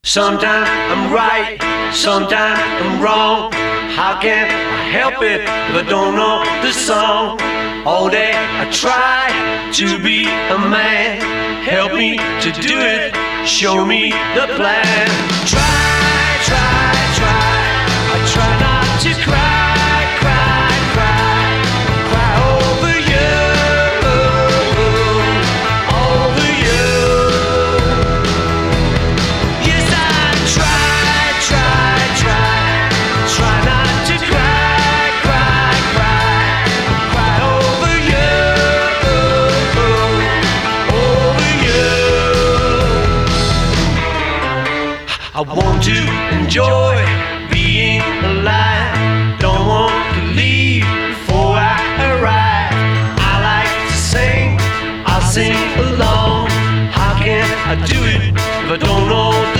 Sometimes I'm right, sometimes I'm wrong. How can I help it if I don't know the song? All day I try to be a man. Help me to do it, show me the plan. Try, try, try. I try not to cry, cry, cry. Cry over you, over you. Yes, I try, try, try. Try not to cry, cry, cry. Cry over you, over you. I want to enjoy being alive. Don't want to leave before I arrive. I like to sing, I'll sing along. How can I do it if I don't know